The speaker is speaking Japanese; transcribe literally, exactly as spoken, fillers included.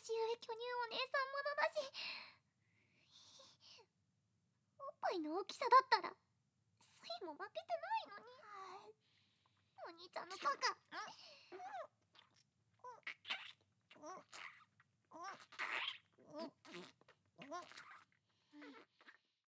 年上巨乳お姉さんものだし、おっぱいの大きさだったらスイも負けてないのに。お兄ちゃんのバカ。